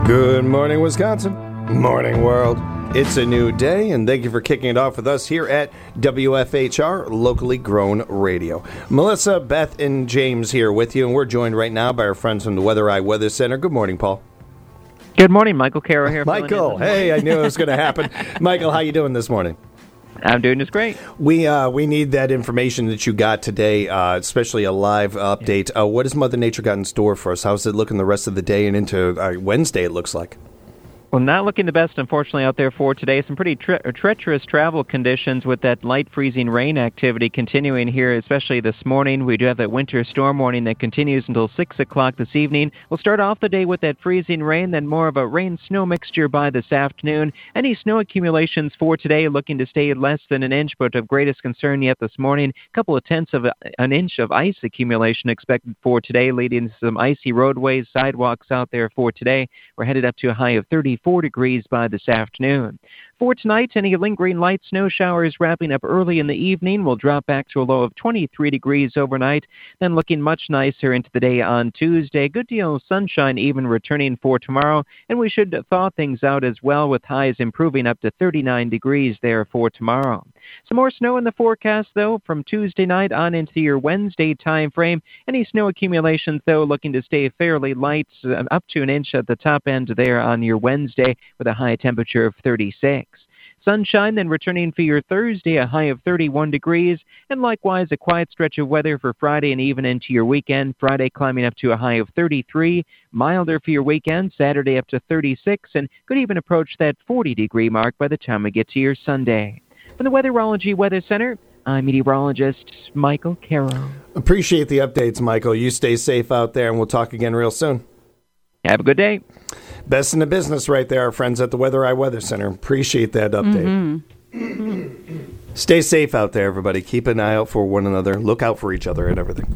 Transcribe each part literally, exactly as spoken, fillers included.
Good morning, Wisconsin. Morning, world. It's a new day, and thank you for kicking it off with us here at W F H R, locally grown radio. Melissa, Beth, and James here with you, and we're joined right now by our friends from the Weather Eye Weather Center. Good morning, Paul. Good morning, Michael Carroll here. Michael, hey, I knew it was going to happen. Michael, how you doing this morning? I'm doing just great. We uh, we need that information that you got today, uh, especially a live update. Uh, what has Mother Nature got in store for us? How's it looking the rest of the day and into uh, Wednesday, it looks like? Well, not looking the best, unfortunately, out there for today. Some pretty tre- treacherous travel conditions with that light freezing rain activity continuing here, especially this morning. We do have that winter storm warning that continues until six o'clock this evening. We'll start off the day with that freezing rain, then more of a rain-snow mixture by this afternoon. Any snow accumulations for today looking to stay less than an inch, but of greatest concern yet this morning. A couple of tenths of a, an inch of ice accumulation expected for today, leading to some icy roadways, sidewalks out there for today. We're headed up to a high of thirty-four degrees by this afternoon. For tonight, any lingering light snow showers wrapping up early in the evening will drop back to a low of twenty-three degrees overnight, then looking much nicer into the day on Tuesday. Good deal of sunshine even returning for tomorrow, and we should thaw things out as well with highs improving up to thirty-nine degrees there for tomorrow. Some more snow in the forecast, though, from Tuesday night on into your Wednesday time frame. Any snow accumulations, though, looking to stay fairly light, uh, up to an inch at the top end there on your Wednesday with a high temperature of thirty-six. Sunshine then returning for your Thursday, a high of thirty-one degrees, and likewise a quiet stretch of weather for Friday and even into your weekend. Friday climbing up to a high of thirty-three, milder for your weekend, Saturday up to thirty-six, and could even approach that forty degree mark by the time we get to your Sunday. From the Weatherology Weather Center, I'm meteorologist Michael Carroll. Appreciate the updates, Michael. You stay safe out there, and we'll talk again real soon. Have a good day. Best in the business right there, our friends at the Weather Eye Weather Center. Appreciate that update. Mm-hmm. Mm-hmm. Stay safe out there, everybody. Keep an eye out for one another. Look out for each other and everything.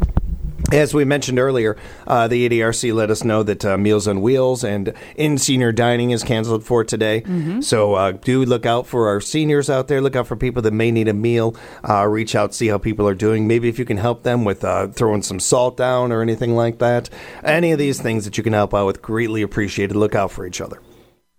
As we mentioned earlier, uh, the A D R C let us know that uh, Meals on Wheels and in senior dining is canceled for today. Mm-hmm. So uh, do look out for our seniors out there. Look out for people that may need a meal. Uh, reach out, see how people are doing. Maybe if you can help them with uh, throwing some salt down or anything like that. Any of these things that you can help out with, greatly appreciated. Look out for each other.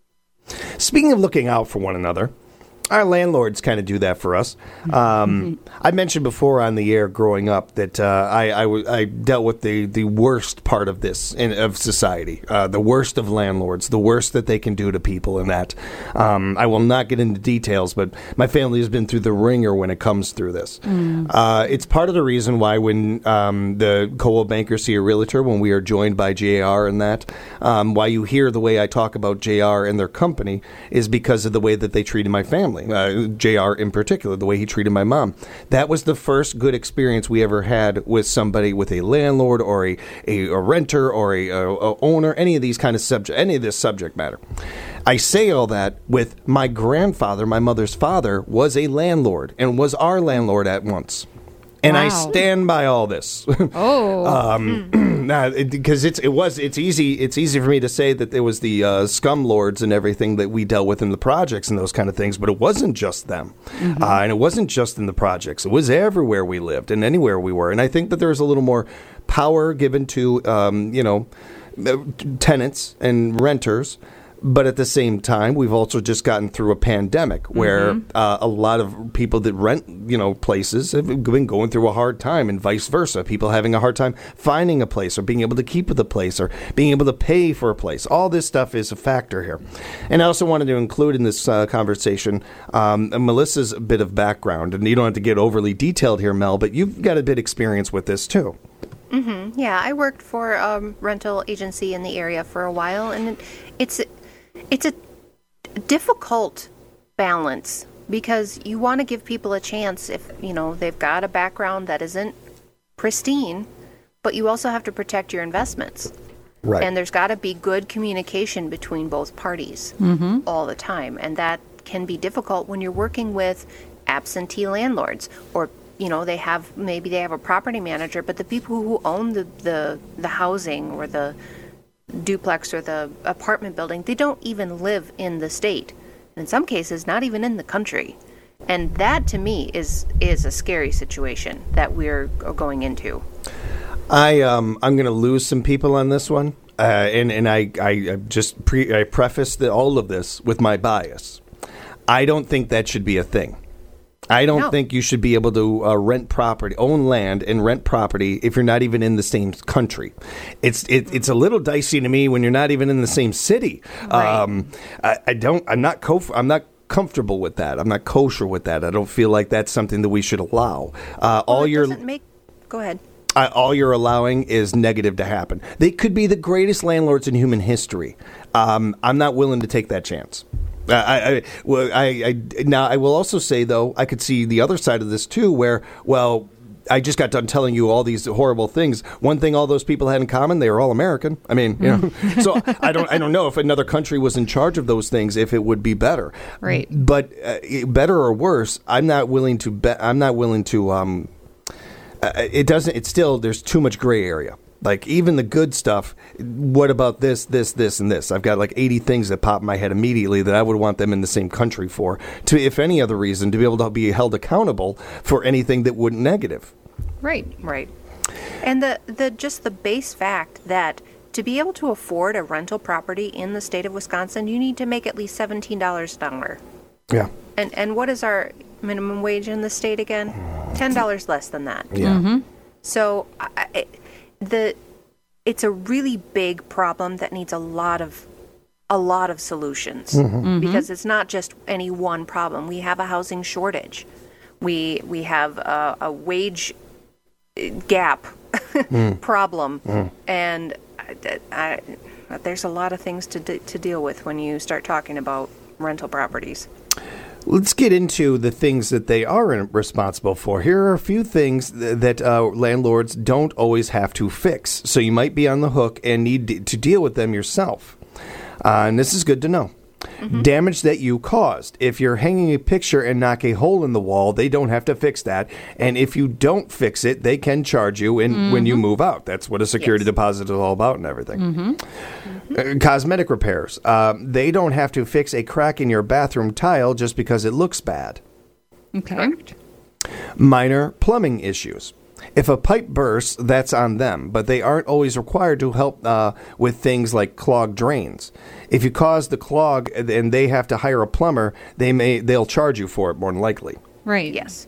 Speaking of looking out for one another, our landlords kind of do that for us. Um, I mentioned before on the air growing up that uh, I, I, w- I dealt with the, the worst part of this, in, of society, uh, the worst of landlords, the worst that they can do to people and that. Um, I will not get into details, but my family has been through the ringer when it comes through this. Mm. Uh, it's part of the reason why when um, the Coldwell Banker see a realtor, when we are joined by J R and that, um, why you hear the way I talk about J R and their company is because of the way that they treated my family. Uh, J R in particular, the way he treated my mom. That was the first good experience we ever had with somebody, with a landlord or a, a, a renter or a, a, a owner, any of these kind of subject, any of this subject matter. I say all that with my grandfather, my mother's father, was a landlord and was our landlord at once. And wow. I stand by all this. Oh, um, because it's it was it's easy it's easy for me to say that there was the uh, scum lords and everything that we dealt with in the projects and those kind of things, but it wasn't just them, mm-hmm. uh, and it wasn't just in the projects. It was everywhere we lived and anywhere we were. And I think that there was a little more power given to um, you know tenants and renters. But at the same time, we've also just gotten through a pandemic where mm-hmm. uh, a lot of people that rent, you know, places have been going through a hard time, and vice versa. People having a hard time finding a place or being able to keep the place or being able to pay for a place. All this stuff is a factor here. And I also wanted to include in this uh, conversation um, Melissa's bit of background. And you don't have to get overly detailed here, Mel, but you've got a bit of experience with this, too. Mm-hmm. Yeah, I worked for a rental agency in the area for a while, and it's... It's a difficult balance because you want to give people a chance if, you know, they've got a background that isn't pristine, but you also have to protect your investments. Right. And there's got to be good communication between both parties mm-hmm. all the time. And that can be difficult when you're working with absentee landlords or, you know, they have, maybe they have a property manager, but the people who own the, the, the housing or the duplex or the apartment building, they don't even live in the state. And in some cases, not even in the country. And that, to me, is is a scary situation that we're going into. I, um, I'm going to lose some people on this one. uh, and and I I I just pre, I preface the, all of this with my bias. I don't think that should be a thing. I don't No. think you should be able to uh, rent property, own land, and rent property if you're not even in the same country. It's it, it's a little dicey to me when you're not even in the same city. Right. Um, I, I don't. I'm not. Co- I'm not comfortable with that. I'm not kosher with that. I don't feel like that's something that we should allow. Uh, Well, all it your doesn't make. Go ahead. uh, all you're allowing is negative to happen. They could be the greatest landlords in human history. Um, I'm not willing to take that chance. Uh, I, I, well, I, I, now I will also say though, I could see the other side of this too, where well, I just got done telling you all these horrible things. One thing all those people had in common, they were all American. I mean, you know, so I don't, I don't know if another country was in charge of those things, if it would be better. Right. But uh, better or worse, I'm not willing to bet. I'm not willing to. Um, uh, it doesn't. It's still there's too much gray area. Like even the good stuff. What about this, this, this, and this? I've got like eighty things that pop in my head immediately that I would want them in the same country for. To, if any other reason, to be able to be held accountable for anything that wouldn't negative. Right. Right. And the, the just the base fact that to be able to afford a rental property in the state of Wisconsin, you need to make at least seventeen dollars an hour. Yeah. And and what is our minimum wage in the state again? ten dollars less than that. Yeah. So I, I- the it's a really big problem that needs a lot of a lot of solutions because it's not just any one problem. We have a housing shortage. We we have a, a wage gap problem, and I, I, there's a lot of things to de- to deal with when you start talking about rental properties. Let's get into the things that they are responsible for. Here are a few things th- that uh, landlords don't always have to fix. So you might be on the hook and need d- to deal with them yourself. Uh, and this is good to know. Mm-hmm. Damage that you caused. If you're hanging a picture and knock a hole in the wall, they don't have to fix that. And if you don't fix it, they can charge you in, mm-hmm. when you move out. That's what a security yes. deposit is all about and everything. Mm-hmm. Mm-hmm. Uh, cosmetic repairs. Um, they don't have to fix a crack in your bathroom tile just because it looks bad. Okay. Correct. Minor plumbing issues. If a pipe bursts, that's on them, but they aren't always required to help uh, with things like clogged drains. If you cause the clog and they have to hire a plumber, they may they'll charge you for it more than likely. Right. Yes.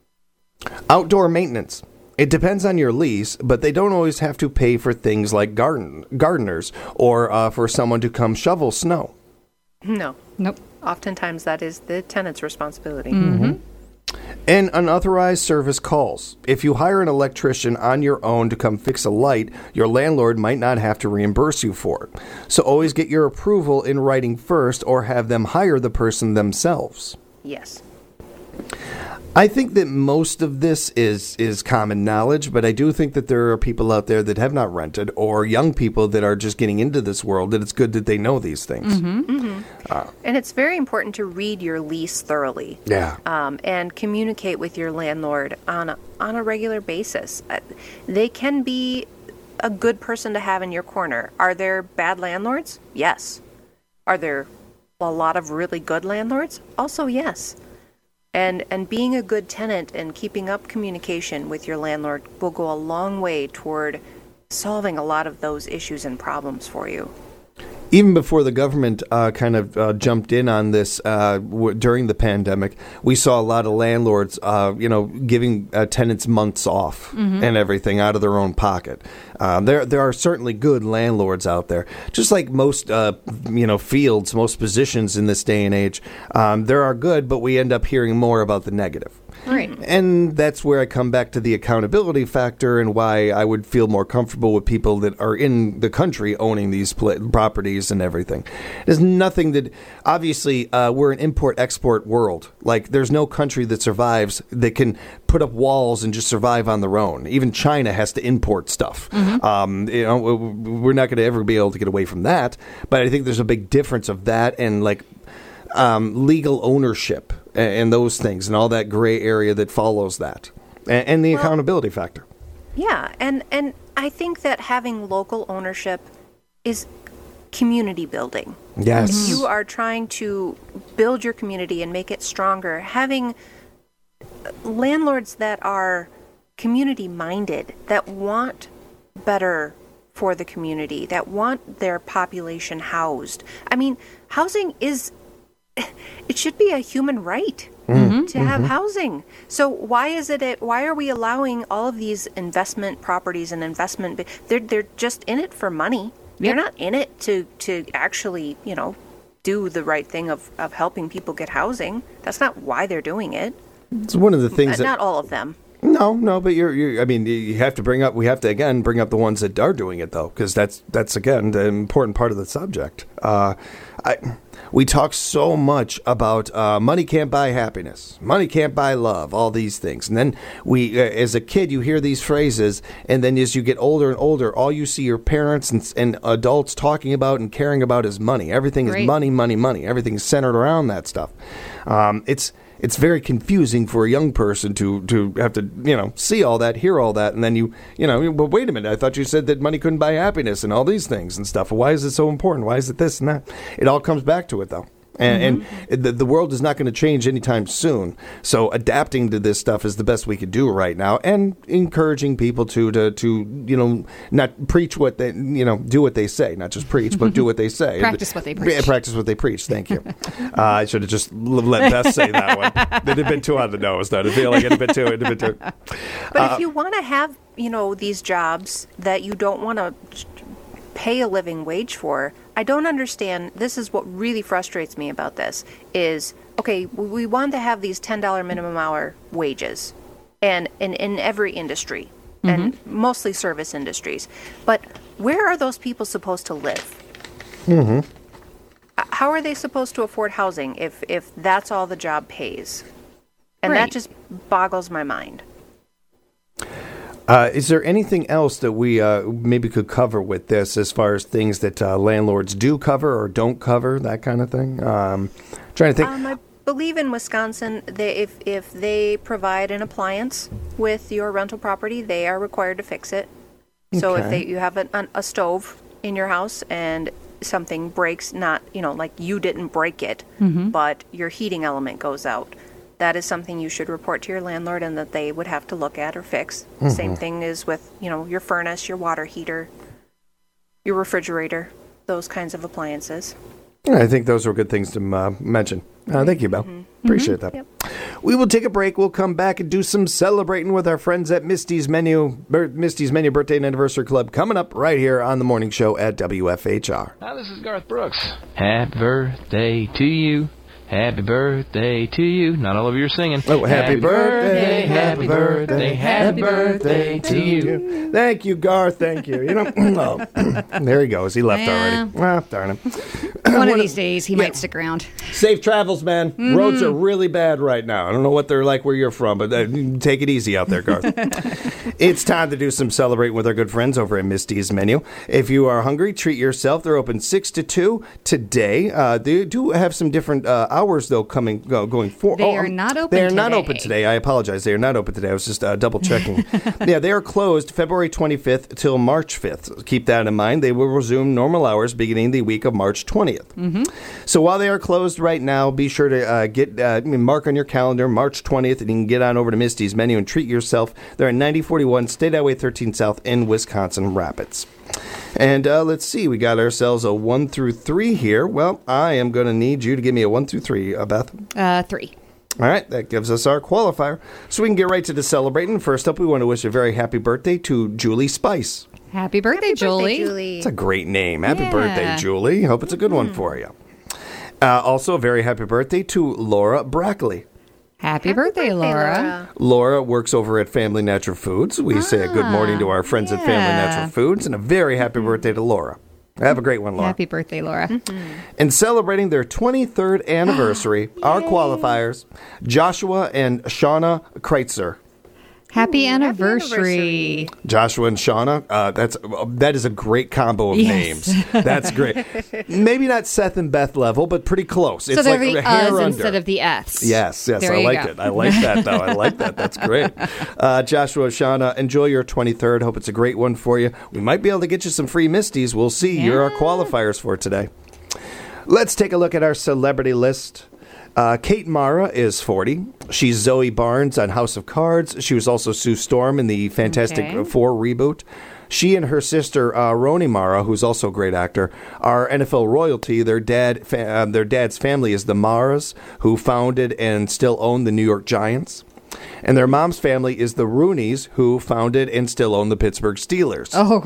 Outdoor maintenance. It depends on your lease, but they don't always have to pay for things like garden gardeners or uh, for someone to come shovel snow. No. Nope. Oftentimes that is the tenant's responsibility. Mm-hmm. And unauthorized service calls. If you hire an electrician on your own to come fix a light, your landlord might not have to reimburse you for it. So always get your approval in writing first or have them hire the person themselves. Yes. I think that most of this is, is common knowledge, but I do think that there are people out there that have not rented or young people that are just getting into this world that it's good that they know these things. Mm-hmm. Mm-hmm. Uh, and it's very important to read your lease thoroughly. Yeah. Um, and communicate with your landlord on a, on a regular basis. Uh, they can be a good person to have in your corner. Are there bad landlords? Yes. Are there a lot of really good landlords? Also, yes. And and being a good tenant and keeping up communication with your landlord will go a long way toward solving a lot of those issues and problems for you. Even before the government uh, kind of uh, jumped in on this uh, w- during the pandemic, we saw a lot of landlords, uh, you know, giving uh, tenants months off mm-hmm. and everything out of their own pocket. Uh, there, there are certainly good landlords out there. Just like most, uh, you know, fields, most positions in this day and age, um, there are good, but we end up hearing more about the negative. Right. And that's where I come back to the accountability factor and why I would feel more comfortable with people that are in the country owning these pl- properties and everything. There's nothing that, obviously, uh, we're an import-export world. Like, there's no country that survives that can put up walls and just survive on their own. Even China has to import stuff. Mm-hmm. Um, you know, we're not going to ever be able to get away from that. But I think there's a big difference of that and, like, um, legal ownership and those things and all that gray area that follows that and, and the well, accountability factor. Yeah. And, and I think that having local ownership is community building. Yes. If you are trying to build your community and make it stronger, having landlords that are community minded, that want better for the community, that want their population housed. I mean, housing is, it should be a human right mm-hmm. to have mm-hmm. housing. So why is it, a, why are we allowing all of these investment properties and investment, they're, they're just in it for money. Yep. They're not in it to, to actually, you know, do the right thing of, of helping people get housing. That's not why they're doing it. It's one of the things uh, that... Not all of them. No, no, but you're, you're, I mean, you have to bring up, we have to, again, bring up the ones that are doing it, though, because that's, that's, again, the important part of the subject. Uh, I, we talk so much about uh, money can't buy happiness, money can't buy love, all these things. And then we, uh, as a kid, you hear these phrases, and then as you get older and older, all you see your parents and, and adults talking about and caring about is money. Everything Great. is money, money, money. Everything is centered around that stuff. Um, it's... It's very confusing for a young person to, to have to, you know, see all that, hear all that, and then you, you know, but wait a minute, I thought you said that money couldn't buy happiness and all these things and stuff. Why is it so important? Why is it this and that? It all comes back to it, though. And, mm-hmm. and the, the world is not going to change anytime soon. So adapting to this stuff is the best we could do right now, and encouraging people to, to, to you know, not preach what they, you know, do what they say. Not just preach, but do what they say. Practice what they preach. Yeah, practice what they preach. Thank you. uh, I should have just let Beth say that one. They'd have been too on the nose, though. I feel like it'd have been too, it'd have been too. But Uh, if you want to have, you know, these jobs that you don't want to pay a living wage for, I don't understand. This is what really frustrates me about this is, okay, we want to have these ten dollars minimum hour wages and in, in every industry mm-hmm. and mostly service industries. But where are those people supposed to live? Mm-hmm. How are they supposed to afford housing if, if that's all the job pays? And Right. that just boggles my mind. Uh, is there anything else that we uh, maybe could cover with this as far as things that uh, landlords do cover or don't cover, that kind of thing? Um, trying to think. Um, I believe in Wisconsin, they, if if they provide an appliance with your rental property, they are required to fix it. So if Okay. they you have an, an, a stove in your house and something breaks, not you know like you didn't break it, Mm-hmm. but your heating element goes out. That is something you should report to your landlord and that they would have to look at or fix. Mm-hmm. Same thing is with, you know, your furnace, your water heater, your refrigerator, those kinds of appliances. I think those were good things to uh, mention. Uh, thank you, Belle. Mm-hmm. Appreciate that. Yep. We will take a break. We'll come back and do some celebrating with our friends at Misty's Menu, Ber- Misty's Menu Birthday and Anniversary Club coming up right here on the morning show at W F H R. Hi, this is Garth Brooks. Happy birthday to you. Happy birthday to you. Not all of you are singing. Oh, happy birthday, happy birthday, happy birthday to you. Thank you, Garth. Thank you. You know, oh, there he goes. He left Yeah. already. Ah, darn him. One of these days, he might stick around. Safe travels, man. Mm-hmm. Roads are really bad right now. I don't know what they're like where you're from, but uh, take it easy out there, Garth. It's time to do some celebrating with our good friends over at Misty's Menu. If you are hungry, treat yourself. They're open six to two today. Uh, they do have some different uh, hours, though, coming uh, going forward. They are not open They are not today. open today. I apologize. They are not open today. I was just uh, double checking. Yeah, they are closed February twenty-fifth till March fifth. Keep that in mind. They will resume normal hours beginning the week of March twentieth. Mm-hmm. So while they are closed right now, be sure to uh, get uh, mark on your calendar March twentieth, and you can get on over to Misty's Menu and treat yourself. They're at ninety forty-one State Highway thirteen South in Wisconsin Rapids. And uh, let's see, we got ourselves a one through three here. Well, I am going to need you to give me a one through three, uh, Beth. Uh, three. All right, that gives us our qualifier. So we can get right to the celebrating. First up, we want to wish a very happy birthday to Julie Spice. Happy birthday, Happy Julie. birthday, Julie. It's a great name. Happy Yeah. birthday, Julie. Hope it's a good one for you. Uh, also, a very happy birthday to Laura Brackley. Happy, birthday, Laura. Laura works over at Family Natural Foods. We say a good morning to our friends at Family yeah. Natural Foods, and a very happy birthday to Laura. Have a great one, Laura. Happy birthday, Laura. And celebrating their twenty-third anniversary, our qualifiers, Joshua and Shauna Kreitzer. Happy Ooh, anniversary. happy Joshua and Shauna, uh, that's that is a great combo of Yes. names. That's great. Maybe not Seth and Beth level, but pretty close. So It's they're like the a hair uhs under. instead of the Fs. Yes, yes, There I you like go. it. I like that, though. I like that. That's great. Uh, Joshua, Shauna, enjoy your twenty-third. Hope it's a great one for you. We might be able to get you some free Misties. We'll see. You're our Yeah. qualifiers for today. Let's take a look at our celebrity list. Uh, Kate Mara is forty. She's Zoe Barnes on House of Cards. She was also Sue Storm in the Fantastic Okay. Four reboot. She and her sister uh, Rooney Mara, who's also a great actor, are N F L royalty. Their dad, fa- uh, their dad's family is the Maras, who founded and still own the New York Giants. And their mom's family is the Rooneys, who founded and still own the Pittsburgh Steelers. Oh,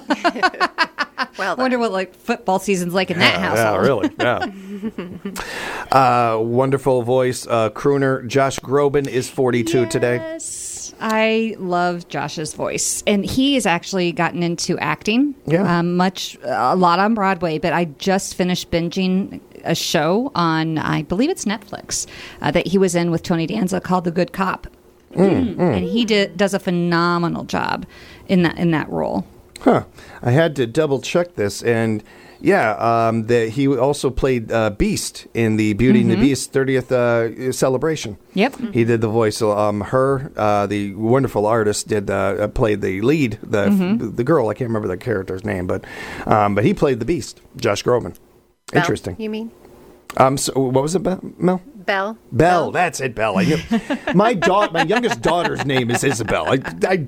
Well, I wonder what like football season's like in that Yeah, household. yeah, really. Yeah. uh, wonderful voice, uh, crooner. Josh Groban is forty-two today. Yes. I love Josh's voice, and he has actually gotten into acting. Yeah. um, much a lot on Broadway. But I just finished binging a show on, I believe it's Netflix, uh, that he was in with Tony Danza called The Good Cop, mm, and he did, does a phenomenal job in that in that role. Huh. I had to double check this, and yeah, um, the, he also played uh, Beast in the Beauty and the Beast thirtieth uh, celebration. Yep. He did the voice. Um, her, uh, the wonderful artist, did uh, played the lead, the the girl. I can't remember the character's name, but um, but he played the Beast, Josh Groban. Belle, Interesting. You mean Um, so what was it, Bell? Mel? Belle? Belle, that's it, Belle. I knew. my daughter, my youngest daughter's name is Isabel. I, I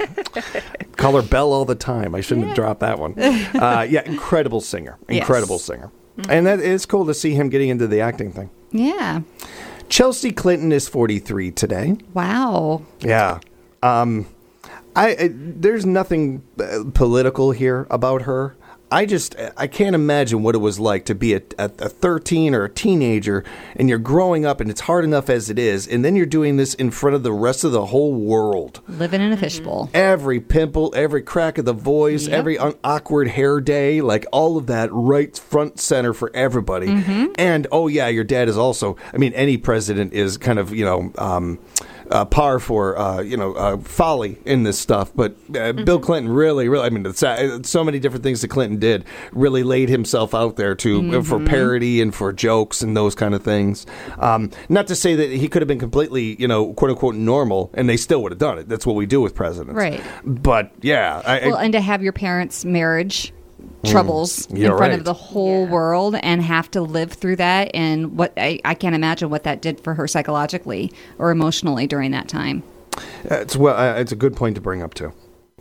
mm, call her Belle all the time. I shouldn't have dropped that one. Uh, yeah, incredible singer, incredible Yes. singer, and that is cool to see him getting into the acting thing. Yeah. Chelsea Clinton is forty-three today. Wow. Yeah, um, I, I there's nothing uh, political here about her. I just, I can't imagine what it was like to be a, a, a thirteen or a teenager, and you're growing up, and it's hard enough as it is, and then you're doing this in front of the rest of the whole world. Living in a fishbowl. Every pimple, every crack of the voice, Yep. every un- awkward hair day, like all of that right front center for everybody. And, oh yeah, your dad is also, I mean, any president is kind of, you know, um, uh, par for, uh, you know, uh, folly in this stuff. But uh, Bill Clinton really, really, I mean, it's, uh, so many different things that Clinton did, really laid himself out there to uh, for parody and for jokes and those kind of things. Um, not to say that he could have been completely, you know, quote unquote normal, and they still would have done it. That's what we do with presidents. Right. But yeah, I, Well, I, and to have your parents' marriage troubles in You're front right. of the whole Yeah. world and have to live through that, and what I, I can't imagine what that did for her psychologically or emotionally during that time. it's well, uh, it's a good point to bring up too.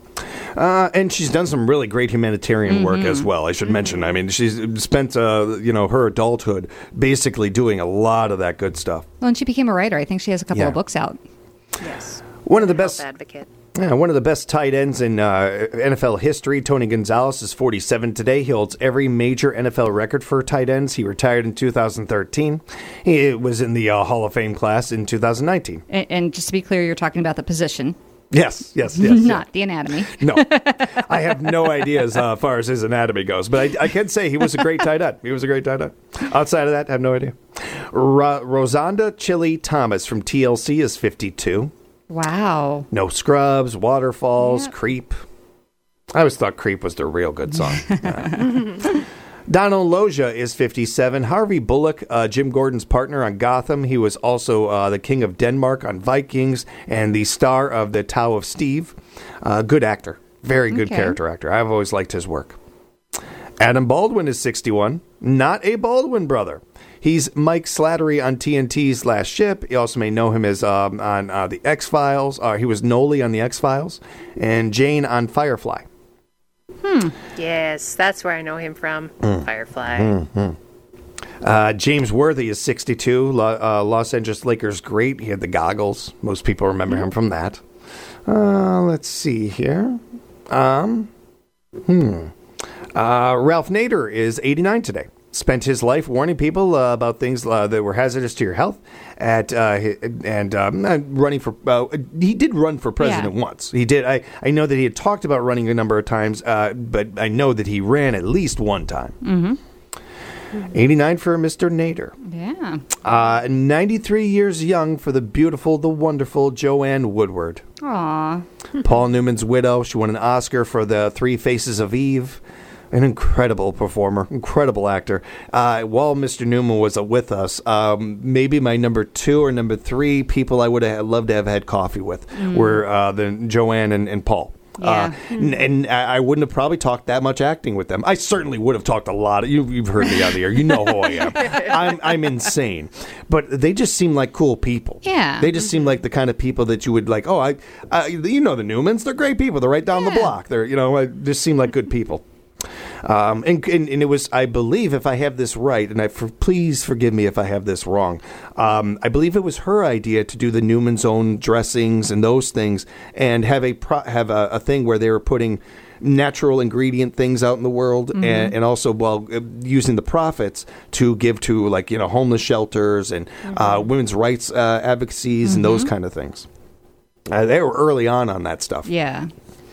Uh, and she's done some really great humanitarian work as well. I should mention. I mean, she's spent uh, you know her adulthood basically doing a lot of that good stuff. Well, and she became a writer. I think she has a couple Yeah. of books out. Yes. One of the Health best. advocate. Yeah, one of the best tight ends in uh, N F L history, Tony Gonzalez, is forty-seven today. He holds every major N F L record for tight ends. He retired in two thousand thirteen. He was in the uh, Hall of Fame class in two thousand nineteen. And, and just to be clear, you're talking about the position, Yes, yes, yes. not the anatomy. No, I have no idea as uh, far as his anatomy goes, but I, I can say he was a great tight end. He was a great tight end. Outside of that, I have no idea. Ro- Rosanda Chili Thomas from T L C is fifty-two. Wow. No Scrubs, Waterfalls, Yep. Creep. I always thought Creep was the real good song. Yeah. Donald Loja is fifty-seven. Harvey Bullock, uh, Jim Gordon's partner on Gotham. He was also uh, the King of Denmark on Vikings and the star of the Tao of Steve. Uh, good actor. Very good Okay. character actor. I've always liked his work. Adam Baldwin is sixty-one. Not a Baldwin brother. He's Mike Slattery on T N T's Last Ship. You also may know him as um, on uh, the X-Files. Uh, he was Noli on the X-Files. And Jane on Firefly. Yes, that's where I know him from. Firefly. Uh, James Worthy is sixty-two. Lo- uh, Los Angeles Lakers great. He had the goggles. Most people remember him from that. Uh, let's see here. Um, hmm. Uh, Ralph Nader is eighty-nine today. Spent his life warning people uh, about things uh, that were hazardous to your health. At uh, hi- and um, uh, running for, uh, he did run for president Yeah. once. He did. I, I know that he had talked about running a number of times, uh, but I know that he ran at least one time. Mm-hmm. eighty-nine for Mister Nader. Yeah. Uh, ninety-three years young for the beautiful, the wonderful Joanne Woodward. Aw. Paul Newman's widow. She won an Oscar for the Three Faces of Eve. An incredible performer, incredible actor. Uh, while Mister Newman was uh, with us, um, maybe my number two or number three people I would have loved to have had coffee with were uh, the Joanne and, and Paul. Yeah. Uh, and, and I I wouldn't have probably talked that much acting with them. I certainly would have talked a lot. Of, you, you've heard me on the air. You know who I am. I'm, I'm insane. But they just seem like cool people. Yeah. They just seem like the kind of people that you would like, oh, I, I you know the Newmans. They're great people. They're right down Yeah. the block. They're, you know, I just seem like good people. Um, and, and, and it was, I believe, if I have this right, and I for, please forgive me if I have this wrong, um, I believe it was her idea to do the Newman's own dressings and those things, and have a pro, have a, a thing where they were putting natural ingredient things out in the world, Mm-hmm. and, and also well uh, using the profits to give to like you know homeless shelters and Mm-hmm. uh, women's rights uh, advocacies and those kind of things. Uh, they were early on on that stuff. Yeah.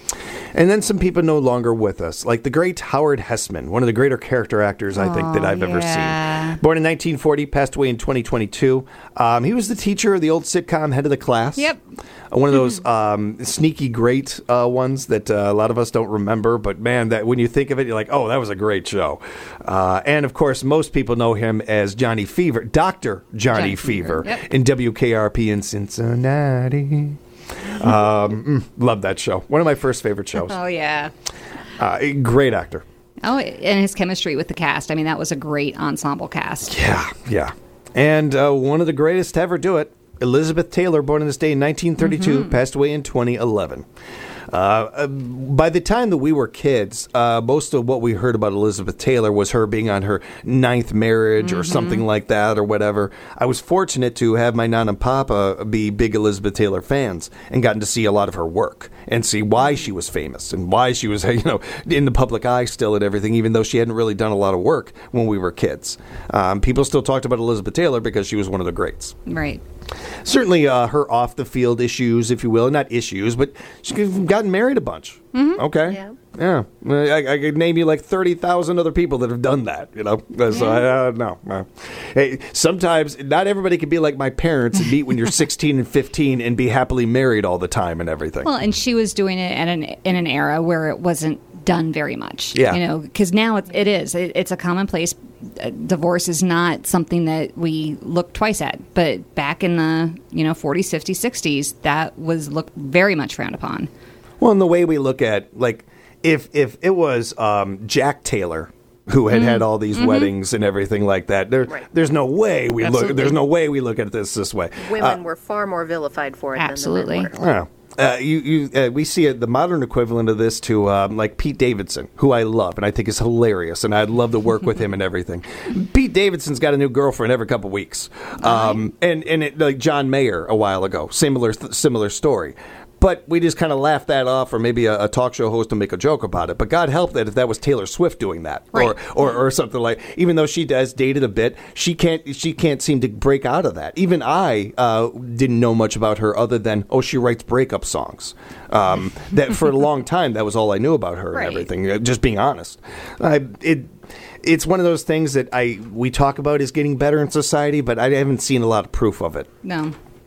And then some people no longer with us, like the great Howard Hessman, one of the greater character actors I think that Oh, I've ever yeah. seen. Born in nineteen forty, passed away in twenty twenty-two. Um, he was the teacher of the old sitcom Head of the Class. Yep. Uh, one of those um, sneaky great uh, ones that uh, a lot of us don't remember. But man, that when you think of it, you're like, oh, that was a great show. Uh, and of course, most people know him as Johnny Fever, Doctor Johnny, Johnny Fever, Fever, yep. in W K R P in Cincinnati. Um, mm, love that show. One of my first favorite shows. Oh, yeah. Uh, a great actor. Oh, and his chemistry with the cast. I mean, that was a great ensemble cast. Yeah, yeah. And uh, one of the greatest to ever do it, Elizabeth Taylor, born in this day in nineteen thirty-two, Mm-hmm. passed away in twenty eleven. Uh, uh, by the time that we were kids, uh, most of what we heard about Elizabeth Taylor was her being on her ninth marriage Mm-hmm. or something like that or whatever. I was fortunate to have my Nana and Papa be big Elizabeth Taylor fans and gotten to see a lot of her work and see why she was famous and why she was, you know, in the public eye still and everything, even though she hadn't really done a lot of work when we were kids. Um, people still talked about Elizabeth Taylor because she was one of the greats. Right. Certainly uh, her off-the-field issues, if you will. Not issues, but she's gotten married a bunch. Mm-hmm. Okay. Yeah. Yeah. I, I could name you like thirty thousand other people that have done that, you know. So, uh, no. no. Hey, sometimes not everybody can be like my parents and meet when you're sixteen and fifteen and be happily married all the time and everything. Well, and she was doing it at an, in an era where it wasn't done very much. Yeah. You know, because now it, it is. It, it's a commonplace. Uh, divorce is not something that we look twice at. But back in the, you know, forties, fifties, sixties, that was looked very much frowned upon. Well, and the way we look at, like, if if it was um, Jack Taylor who had had all these weddings and everything like that, there, Right. there's no way we look. Absolutely. There's no way we look at this this way. Women Uh, were far more vilified for it Absolutely. than the men were. Yeah. Uh, you, you, uh, we see it, the modern equivalent of this to um, like Pete Davidson, who I love and I think is hilarious, and I'd love to work with him and everything. Pete Davidson's got a new girlfriend every couple weeks, um, and and it, like John Mayer a while ago, similar similar story. But we just kind of laugh that off, or maybe a, a talk show host will make a joke about it. But God help that if that was Taylor Swift doing that, Right. or, or or something like. Even though she does date it a bit, she can't she can't seem to break out of that. Even I uh, didn't know much about her other than oh, she writes breakup songs. Um, that for a long time that was all I knew about her Right. and everything. uh, Just being honest, I, it. It's one of those things that I we talk about is getting better in society, but I haven't seen a lot of proof of it. No.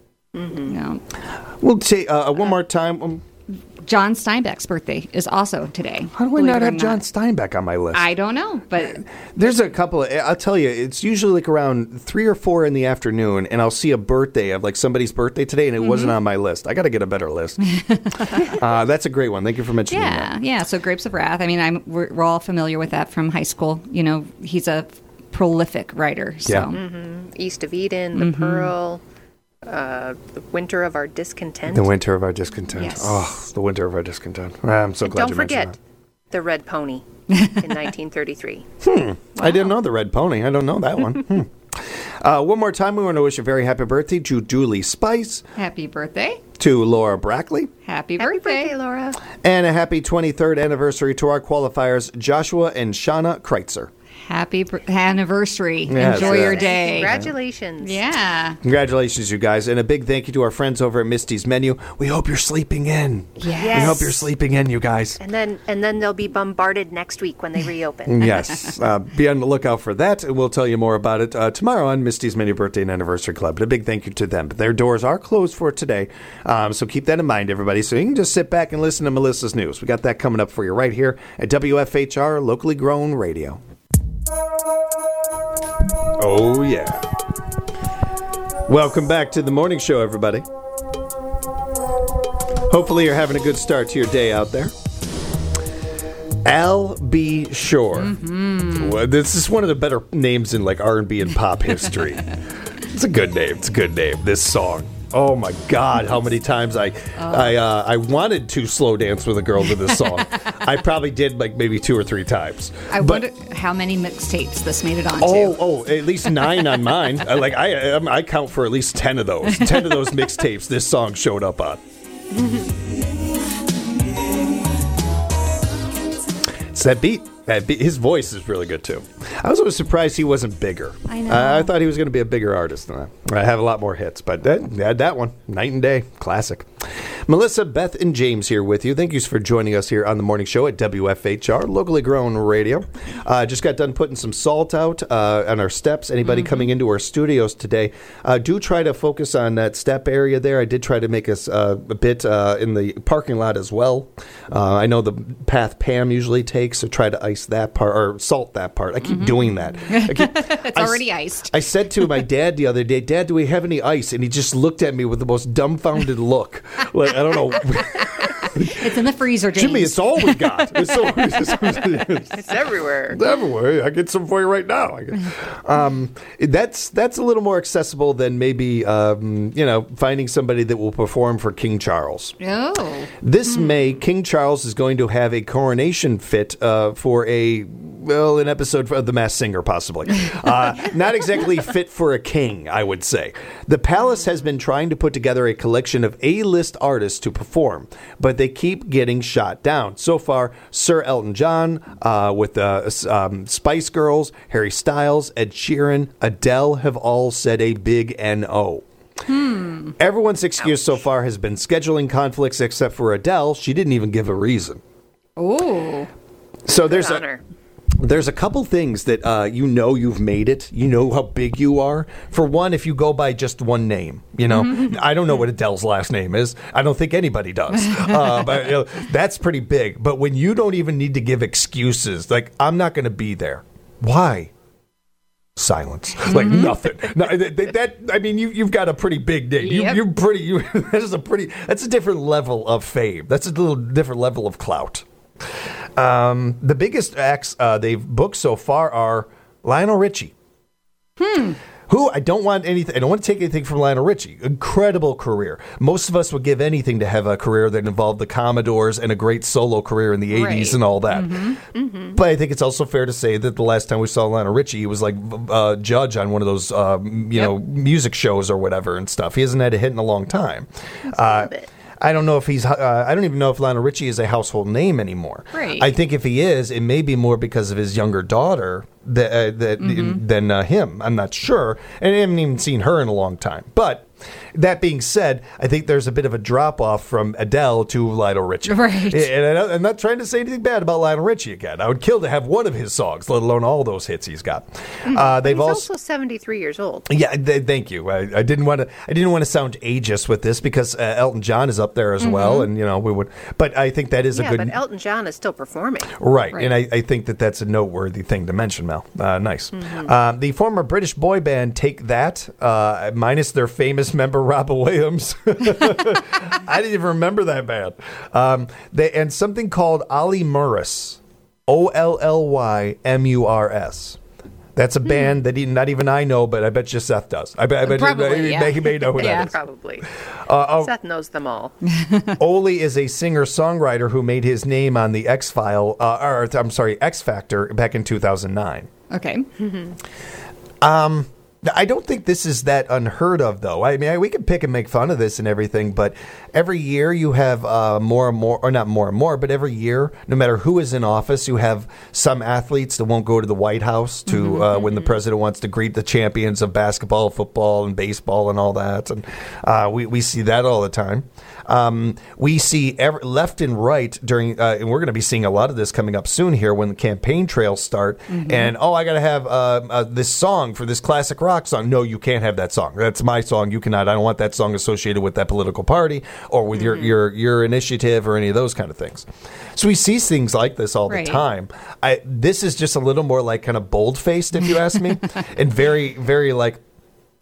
No. We'll say uh, one more time. Um, John Steinbeck's birthday is also today. how do I believe not it or have John Steinbeck on my list? I don't know, but There's a couple. Of, I'll tell you, it's usually like around three or four in the afternoon, and I'll see a birthday of like somebody's birthday today, and it wasn't on my list. I got to get a better list. uh, that's a great one. Thank you for mentioning yeah, that. yeah. So Grapes of Wrath. I mean, I'm we're, we're all familiar with that from high school. You know, he's a prolific writer. So. Yeah. East of Eden, The Pearl, uh, The Winter of Our Discontent. The winter of our discontent. Yes. Oh, the winter of our discontent. I'm so And glad don't you forget mentioned The Red Pony in nineteen thirty-three. that. I didn't know the Red Pony. I don't know that one. Hmm. Uh, one more time, we want to wish a very happy birthday to Julie Spice, Happy birthday. to Laura Brackley, Happy, Happy birthday. birthday, Laura. and a happy twenty-third anniversary to our qualifiers, Joshua and Shauna Kreitzer. Happy br- anniversary. Yes, Enjoy yes. your day. Congratulations. Yeah. Congratulations, you guys, and a big thank you to our friends over at Misty's Menu. We hope you're sleeping in. Yes. We hope you're sleeping in, you guys. And then and then they'll be bombarded next week when they reopen. Yes. Uh, be on the lookout for that, and we'll tell you more about it uh, tomorrow on Misty's Menu Birthday and Anniversary Club. But a big thank you to them. But their doors are closed for today, um, so keep that in mind, everybody. So you can just sit back and listen to Melissa's News. We got that coming up for you right here at W F H R, locally grown radio. Oh, yeah. Welcome back to the morning show, everybody. Hopefully you're having a good start to your day out there. Al B. Shore. Mm-hmm. Well, this is one of the better names in like R and B and pop history. It's a good name. It's a good name. This song. Oh my God! How many times I, oh. I, uh, I wanted to slow dance with a girl to this song. I probably did like maybe two or three times. I but, wonder how many mixtapes this made it onto. Oh, oh, at least nine on mine. I, like I, I count for at least ten of those. Ten of those mixtapes this song showed up on. It's that beat. That beat. His voice is really good too. I was always surprised he wasn't bigger. I know. Uh, I thought he was going to be a bigger artist than that. I have a lot more hits, but that, had that one, night and day, classic. Melissa, Beth, and James here with you. Thank you for joining us here on the morning show at W F H R, locally grown radio. Uh, just got done putting some salt out uh, on our steps. Anybody mm-hmm. coming into our studios today, uh, do try to focus on that step area there. I did try to make us uh, a bit uh, in the parking lot as well. Uh, I know the path Pam usually takes, so try to ice that part or salt that part. I keep mm-hmm. doing that. I keep, it's I, already iced. I said to my dad the other day, Dad, do we have any ice? And he just looked at me with the most dumbfounded look. Like, I don't know. It's in the freezer, James. Jimmy, it's all we got. It's, always, it's, it's everywhere. It's everywhere. I get some for you right now. Um, that's that's a little more accessible than maybe um, you know finding somebody that will perform for King Charles. Oh. This hmm. May, King Charles is going to have a coronation fit uh, for a well, an episode of The Masked Singer, possibly. Uh, not exactly fit for a king, I would say. The palace has been trying to put together a collection of A-list artists to perform, but they keep getting shot down. So far, Sir Elton John, uh, with the uh, um, Spice Girls, Harry Styles, Ed Sheeran, Adele have all said a big N O. Hmm. Everyone's excuse Ouch. so far has been scheduling conflicts, except for Adele. She didn't even give a reason. Oh. So there's Good a... honor. There's a couple things that uh, you know you've made it. You know how big you are. For one, if you go by just one name, you know, mm-hmm. I don't know what Adele's last name is. I don't think anybody does. Uh, but you know, that's pretty big. But when you don't even need to give excuses, like, I'm not going to be there. Why? Silence. Like mm-hmm. nothing. No, that, that I mean, you you've got a pretty big name. You, yep. You're pretty. You, that is a pretty. That's a different level of fame. That's a little different level of clout. Um, the biggest acts uh, they've booked so far are Lionel Richie. Hmm. Who I don't want anything. I don't want to take anything from Lionel Richie. Incredible career. Most of us would give anything to have a career that involved the Commodores and a great solo career in the eighties right. and all that. Mm-hmm. Mm-hmm. But I think it's also fair to say that the last time we saw Lionel Richie, he was like a uh, judge on one of those, uh, you yep. know, music shows or whatever and stuff. He hasn't had a hit in a long time. That's uh, a little bit. I don't know if he's. Uh, I don't even know if Lionel Richie is a household name anymore. Right. I think if he is, it may be more because of his younger daughter that, uh, that mm-hmm. than uh, him. I'm not sure, and I haven't even seen her in a long time. But that being said, I think there's a bit of a drop off from Adele to Lionel Richie. Right. And I'm not trying to say anything bad about Lionel Richie again. I would kill to have one of his songs, let alone all those hits he's got. Mm-hmm. Uh, they've he's also, also seventy-three years old. Yeah, th- thank you. I, I didn't want to. I didn't want to sound ageist with this because uh, Elton John is up there as mm-hmm. well, and you know we would. But I think that is yeah, a good. but Elton John is still performing. Right, right. and I, I think that that's a noteworthy thing to mention, Mel. Uh, nice. Mm-hmm. Uh, the former British boy band Take That, uh, minus their famous member Robin Williams. I didn't even remember that band. Um, they, and something called Olly Murs, O L L Y M U R S. That's a hmm. band that he, not even I know, but I bet you Seth does. I bet, I bet probably, he, yeah. he may know who yeah. that is. Probably. Uh, oh, Seth knows them all. Olly is a singer-songwriter who made his name on the X-File, uh, or I'm sorry, X Factor back in two thousand nine. Okay. Mm-hmm. Um, I don't think this is that unheard of, though. I mean, we can pick and make fun of this and everything, but every year you have uh, more and more, or not more and more, but every year, no matter who is in office, you have some athletes that won't go to the White House to mm-hmm, uh, mm-hmm. when the president wants to greet the champions of basketball, football, and baseball and all that. And uh, we, we see that all the time. Um, we see every, left and right during, uh, and we're going to be seeing a lot of this coming up soon here when the campaign trails start. Mm-hmm. And, oh, I got to have uh, uh, this song for this classic rock song. No, you can't have that song. That's my song. You cannot. I don't want that song associated with that political party or with mm-hmm. your, your, your initiative or any of those kind of things. So we see things like this all right. the time. I, this is just a little more like kind of bold-faced, if you ask me, and very, very like,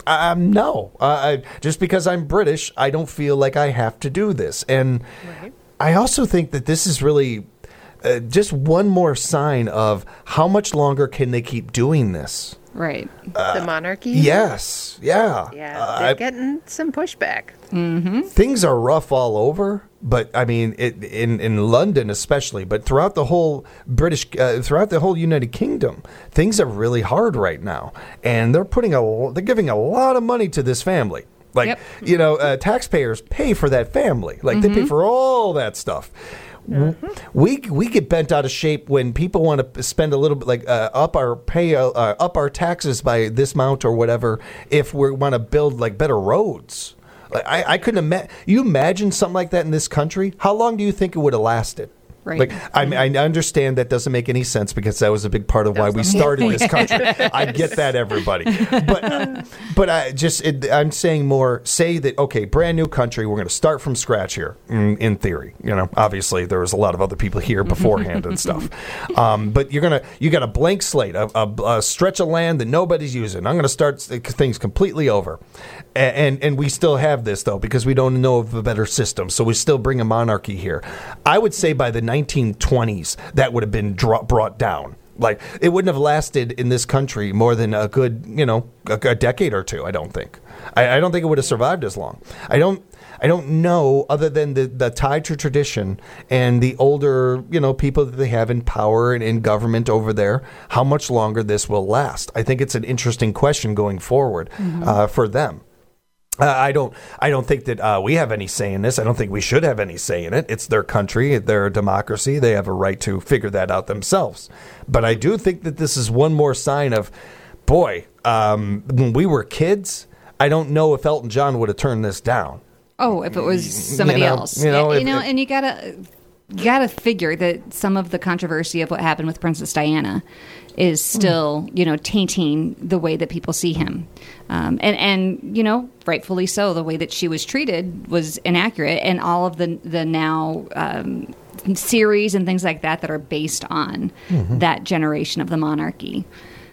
Um, no, uh, I, just because I'm British, I don't feel like I have to do this. And right. I also think that this is really uh, just one more sign of how much longer can they keep doing this. Right. Uh, the monarchy? Yes. Yeah. Yeah, uh, they're getting some pushback. Mm-hmm. Things are rough all over, but I mean, it, in in London especially, but throughout the whole British, uh, throughout the whole United Kingdom, things are really hard right now, and they're putting a, they're giving a lot of money to this family. Like, yep. you know, uh, taxpayers pay for that family. Like, mm-hmm. they pay for all that stuff. Mm-hmm. We we get bent out of shape when people want to spend a little bit, like uh, up our pay, uh, up our taxes by this amount or whatever. If we want to build like better roads, like, I I couldn't imagine. You imagine something like that in this country? How long do you think it would have lasted? Right. Like I, I understand that doesn't make any sense because that was a big part of why we started this country. I get that, everybody, but but I just it, I'm saying more. Say that okay, brand new country. We're going to start from scratch here. In, in theory, you know, obviously there was a lot of other people here beforehand and stuff. Um, but you're gonna you got a blank slate, a, a, a stretch of land that nobody's using. I'm going to start things completely over, and, and and we still have this though because we don't know of a better system. So we still bring a monarchy here. I would say by the nineteen twenties, that would have been dro- brought down. Like, it wouldn't have lasted in this country more than a good, you know, a, a decade or two, I don't think. I, I don't think it would have survived as long. I don't I don't know, other than the, the tie to tradition and the older, you know, people that they have in power and in government over there, how much longer this will last. I think it's an interesting question going forward mm-hmm. uh, for them. Uh, I don't. I don't think that uh, we have any say in this. I don't think we should have any say in it. It's their country, their democracy. They have a right to figure that out themselves. But I do think that this is one more sign of, boy, um, when we were kids, I don't know if Elton John would have turned this down. Oh, if it was somebody you know, else, you know, you if, know, if, and you gotta. You got to figure that some of the controversy of what happened with Princess Diana is still, you know, tainting the way that people see him. Um, and, and, you know, rightfully so, the way that she was treated was inaccurate. And all of the, the now um, series and things like that that are based on mm-hmm. that generation of the monarchy.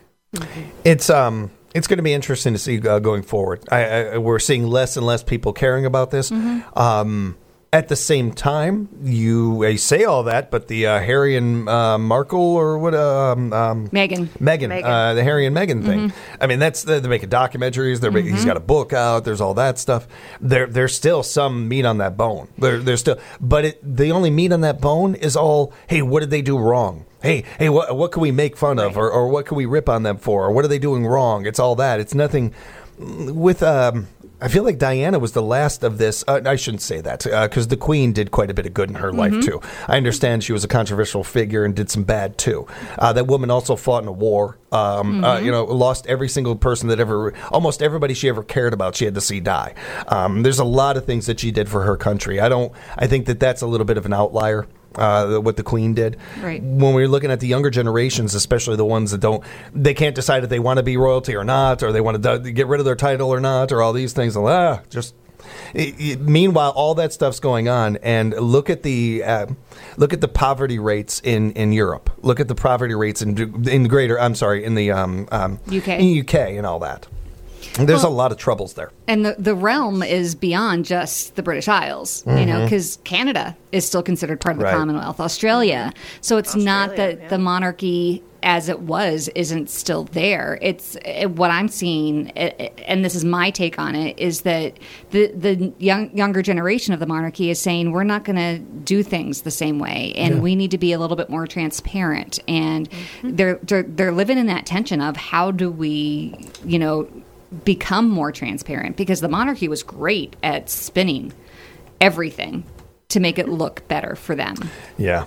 It's... um. It's going to be interesting to see uh, going forward. I, I, we're seeing less and less people caring about this. Mm-hmm. Um At the same time, you uh, say all that, but the uh, Harry and uh, Markle or what? Um, um, Meghan. Meghan. Uh, the Harry and Meghan thing. Mm-hmm. I mean, that's they're making documentaries. They're making, mm-hmm. He's got a book out. There's all that stuff. There, there's still some meat on that bone. There, there's still, but it, the only meat on that bone is all. Hey, what did they do wrong? Hey, hey, what what can we make fun of, or or what can we rip on them for, or what are they doing wrong? It's all that. It's nothing with. Um, I feel like Diana was the last of this. Uh, I shouldn't say that because uh, the Queen did quite a bit of good in her mm-hmm. life, too. I understand she was a controversial figure and did some bad, too. Uh, that woman also fought in a war, um, mm-hmm. uh, you know, lost every single person that ever, almost everybody she ever cared about, she had to see die. Um, there's a lot of things that she did for her country. I don't, I think that that's a little bit of an outlier. Uh, what the Queen did. Right. When we're looking at the younger generations, especially the ones that don't, they can't decide if they want to be royalty or not, or they want to get rid of their title or not, or all these things. Ah, just. It, it, meanwhile, all that stuff's going on, and look at the uh, look at the poverty rates in, in Europe. Look at the poverty rates in in greater. I'm sorry, in the um, um, U K, in U K, and all that. There's well, a lot of troubles there. And the, the realm is beyond just the British Isles, mm-hmm. you know, because Canada is still considered part of the right. Commonwealth, Australia. So it's Australia, not that yeah. the monarchy as it was isn't still there. It's it, what I'm seeing, it, and this is my take on it, is that the, the young, younger generation of the monarchy is saying we're not going to do things the same way, and yeah. we need to be a little bit more transparent. And mm-hmm. they're, they're they're living in that tension of how do we, you know, become more transparent, because the monarchy was great at spinning everything to make it look better for them. Yeah.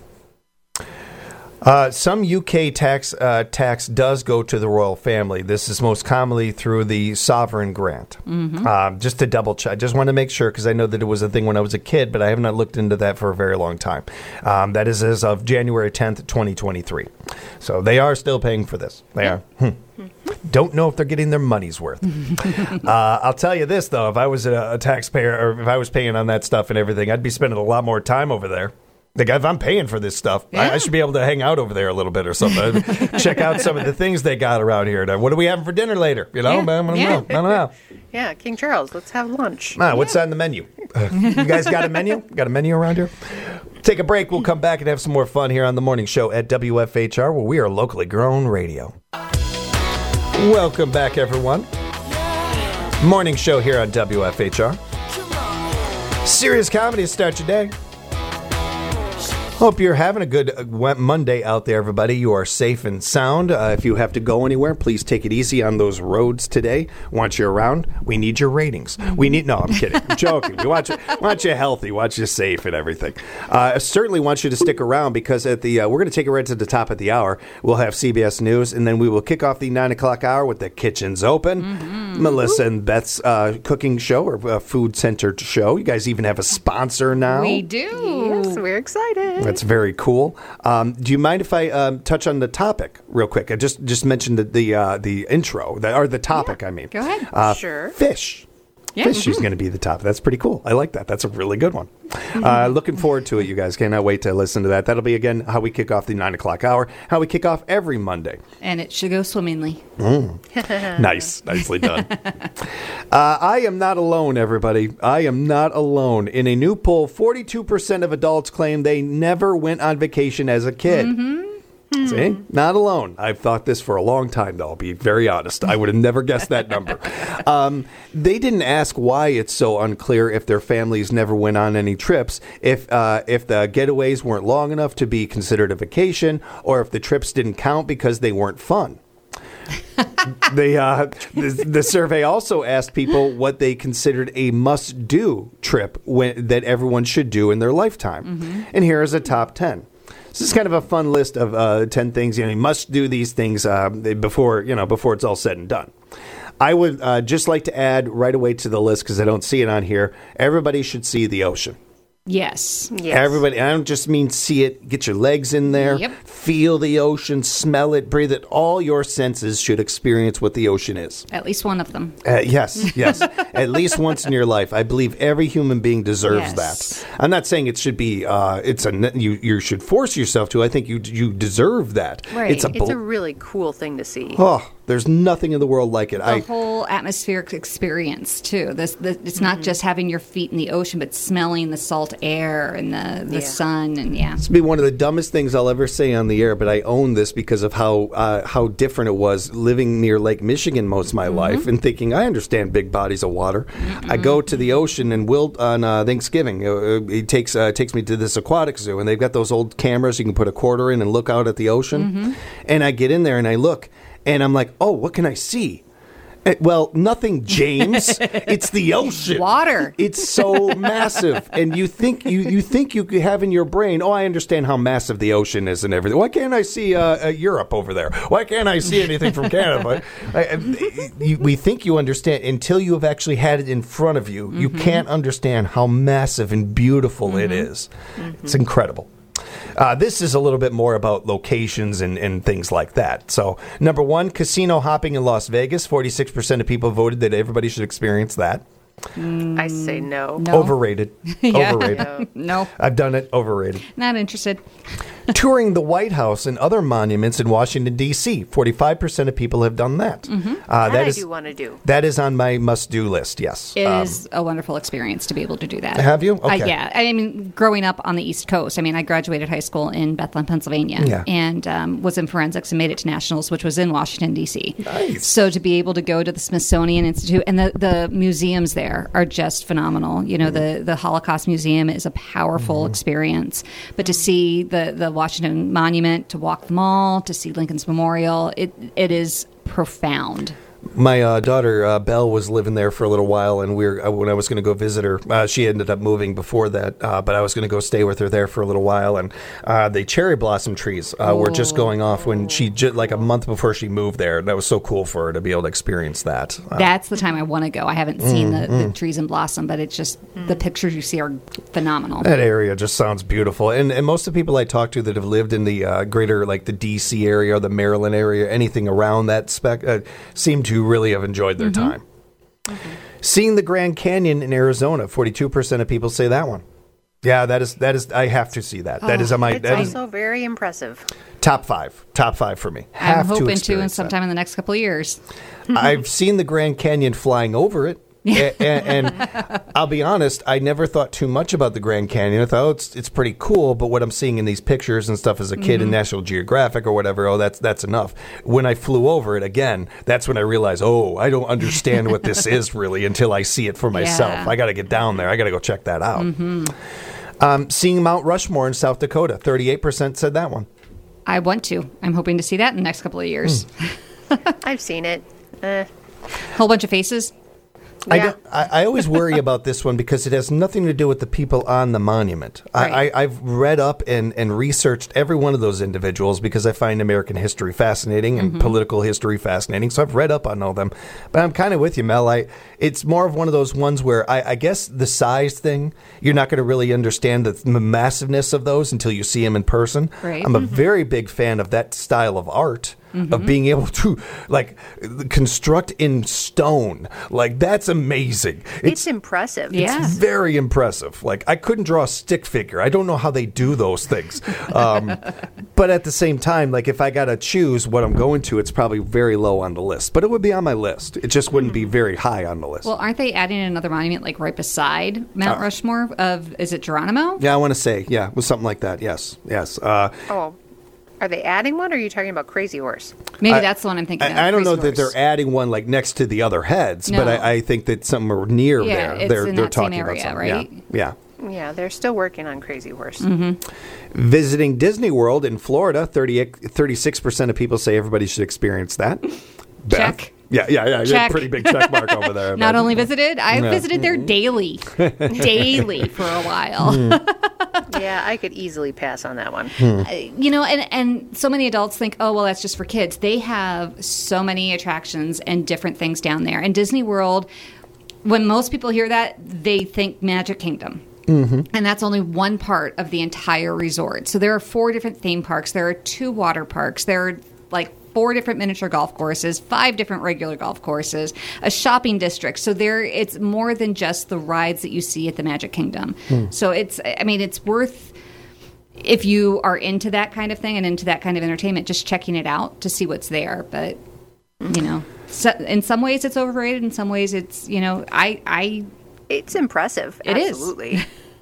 Uh, some U K tax uh, tax does go to the royal family. This is most commonly through the sovereign grant. Mm-hmm. Um, just to double check, I just want to make sure, because I know that it was a thing when I was a kid, but I have not looked into that for a very long time. Um, that is as of January tenth, twenty twenty-three. So they are still paying for this. They are. Hmm. Don't know if they're getting their money's worth. uh, I'll tell you this, though. If I was a, a taxpayer, or if I was paying on that stuff and everything, I'd be spending a lot more time over there. Like, if I'm paying for this stuff, yeah. I, I should be able to hang out over there a little bit or something. Check out some of the things they got around here. What are we having for dinner later? You know, yeah. I don't yeah. know. I don't know. Yeah, King Charles. Let's have lunch. Ah, what's on the menu? Uh, you guys got a menu? Got a menu around here? Take a break. We'll come back and have some more fun here on the morning show at W F H R, where we are locally grown radio. Welcome back, everyone. Morning show here on W F H R. Serious comedy to start your day. Hope you're having a good uh, Monday out there, everybody. You are safe and sound. Uh, if you have to go anywhere, please take it easy on those roads today. Want you around? We need your ratings. We need. No, I'm kidding. I'm joking. We want you, want you healthy. Want you safe and everything. Uh, I certainly want you to stick around because at the uh, we're going to take it right to the top of the hour. We'll have C B S News, and then we will kick off the nine o'clock hour with the kitchens open. Mm-hmm. Melissa and Beth's uh, cooking show or uh, food centered show. You guys even have a sponsor now. We do. Yes, we're excited. That's very cool. Um, do you mind if I um, touch on the topic real quick? I just just mentioned the the, uh, the intro, the, or the topic, yeah, I mean. Go ahead. Uh, sure. Fish. Yeah. Fish Mm-hmm. is going to be the topic. That's pretty cool. I like that. That's a really good one. Mm-hmm. Uh, looking forward to it, you guys. Cannot wait to listen to that. That'll be, again, how we kick off the nine o'clock hour, how we kick off every Monday. And it should go swimmingly. Mm. Nice. Nicely done. uh, I am not alone, everybody. I am not alone. In a new poll, forty-two percent of adults claim they never went on vacation as a kid. Mm-hmm. See? Not alone. I've thought this for a long time, though. I'll be very honest. I would have never guessed that number. Um, they didn't ask why it's so unclear if their families never went on any trips, if uh, if the getaways weren't long enough to be considered a vacation, or if the trips didn't count because they weren't fun. the, uh, the the survey also asked people what they considered a must-do trip when, that everyone should do in their lifetime. Mm-hmm. And here is a top ten. This is kind of a fun list of uh, ten things. You know, you must do these things uh, before you know before it's all said and done. I would uh, just like to add right away to the list because I don't see it on here. Everybody should see the ocean. Yes. Yes. Everybody, I don't just mean see it, get your legs in there, Yep. feel the ocean, smell it, breathe it. All your senses should experience what the ocean is. At least one of them. Uh, yes, yes. At least once in your life. I believe every human being deserves Yes. that. I'm not saying it should be, uh, it's a, you, you should force yourself to. I think you you deserve that. Right. It's a, It's bel- a really cool thing to see. oh, there's nothing in the world like it. The I whole atmospheric experience, too. This, the, it's not just having your feet in the ocean, but smelling the salt air and the, the Yeah. sun. And yeah. This would be one of the dumbest things I'll ever say on the air, but I own this because of how uh, how different it was living near Lake Michigan most of my Mm-hmm. life and thinking, I understand big bodies of water. Mm-mm. I go to the ocean, and Will, on uh, Thanksgiving, uh, he takes, uh, takes me to this aquatic zoo, and they've got those old cameras you can put a quarter in and look out at the ocean. Mm-hmm. And I get in there, and I look, and I'm like, oh, what can I see? Uh, Well, nothing, James. It's the ocean. Water. It's so massive, and you think you, you think you have in your brain, oh, I understand how massive the ocean is and everything. Why can't I see uh, uh, Europe over there? Why can't I see anything from Canada? I, I, you, we think you understand until you have actually had it in front of you. Mm-hmm. You can't understand how massive and beautiful mm-hmm. it is. Mm-hmm. It's incredible. Uh, this is a little bit more about locations and, and things like that. So, number one, casino hopping in Las Vegas. forty-six percent of people voted that everybody should experience that. I say no. No. Overrated. Yeah. Overrated. No, I've done it. Overrated. not interested. Touring the White House and other monuments in Washington, D C forty-five percent of people have done that. Mm-hmm. Uh, That, that I is do want to do. that is on my must-do list, yes. It Um, is a wonderful experience to be able to do that. Have you? Uh, Okay. yeah. I mean, growing up on the East Coast, I mean, I graduated high school in Bethlehem, Pennsylvania, Yeah. and um, was in forensics and made it to nationals, which was in Washington, D C. Nice. So to be able to go to the Smithsonian Institute, and the, the museums there are just phenomenal. You know, the, the Holocaust Museum is a powerful Mm-hmm. experience. But to see the, the Washington Monument, to walk the mall, to see Lincoln's Memorial, it it is profound. My uh, daughter uh, Belle was living there for a little while, and we were, uh, when I was going to go visit her, uh, she ended up moving before that. Uh, but I was going to go stay with her there for a little while, and uh, the cherry blossom trees uh, were just going off when she ju- like a month before she moved there. That was so cool for her to be able to experience that. Uh, That's the time I want to go. I haven't seen the, Mm-hmm. the trees in blossom, but it's just the pictures you see are phenomenal. That area just sounds beautiful, and and most of the people I talk to that have lived in the uh, greater like the D C area or the Maryland area, anything around that spec, uh, seem to really have enjoyed their Mm-hmm. time. Mm-hmm. Seeing the Grand Canyon in Arizona, forty-two percent of people say that one. Yeah, that is that is. I have to see that. That is on my It's that is also very impressive. top five. Top five for me. I'm Have hoping to, in experience sometime that. in the next couple of years. I've seen the Grand Canyon flying over it. A- and, and I'll be honest, I never thought too much about the Grand Canyon. I thought, oh, it's it's pretty cool, but what I'm seeing in these pictures and stuff as a kid in National Geographic or whatever, oh, that's that's enough. When I flew over it again, that's when I realized, oh, I don't understand what this is really until I see it for myself. Yeah. I got to get down there. I got to go check that out. Um, seeing Mount Rushmore in South Dakota, thirty-eight percent said that one. I want to. I'm hoping to see that in the next couple of years. I've seen it. Uh, Whole bunch of faces. I, Yeah. don't, I, I always worry about this one because it has nothing to do with the people on the monument. Right. I, I, I've read up and, and researched every one of those individuals because I find American history fascinating and political history fascinating. So I've read up on all of them. But I'm kind of with you, Mel. I, it's more of one of those ones where I, I guess the size thing, you're not going to really understand the, the massiveness of those until you see them in person. Right. I'm a very big fan of that style of art. Of being able to like construct in stone, like that's amazing. it's, impressive. Yeah. It's very impressive. Like I couldn't draw a stick figure. I don't know how they do those things. Um, but at the same time, like if I got to choose what I'm going to, it's probably very low on the list. But it would be on my list. It just wouldn't be very high on the list. Well, aren't they adding another monument like right beside Mount Rushmore of, is it Geronimo? yeah, I want to say, yeah, it was something like that. Yes, yes. Uh, Oh, are they adding one, or are you talking about Crazy Horse? Maybe I- that's the one I'm thinking of. I, I don't know Crazy that Horse. they're adding one like next to the other heads, but No. I, I think that somewhere near Yeah, there, it's they're in they're that same talking about area, something. right? Yeah. yeah. Yeah, they're still working on Crazy Horse. Visiting Disney World in Florida, thirty-eight, thirty-six percent of people say everybody should experience that. Beth? Check. Yeah, yeah, yeah. Check. Pretty big check mark over there. Not Beth. only visited, I Yeah. visited there daily, daily for a while. Yeah, I could easily pass on that one. You know, and and so many adults think, oh well, that's just for kids. They have so many attractions and different things down there. And Disney World, when most people hear that, they think Magic Kingdom. Mm-hmm. And that's only one part of the entire resort. So there are four different theme parks. There are two water parks. There are like four different miniature golf courses, five different regular golf courses, a shopping district. So there, it's more than just the rides that you see at the Magic Kingdom. So it's, I mean, it's worth, if you are into that kind of thing and into that kind of entertainment, just checking it out to see what's there. But, you know, so in some ways it's overrated. In some ways it's, you know, I, I, It's impressive. It is. Absolutely.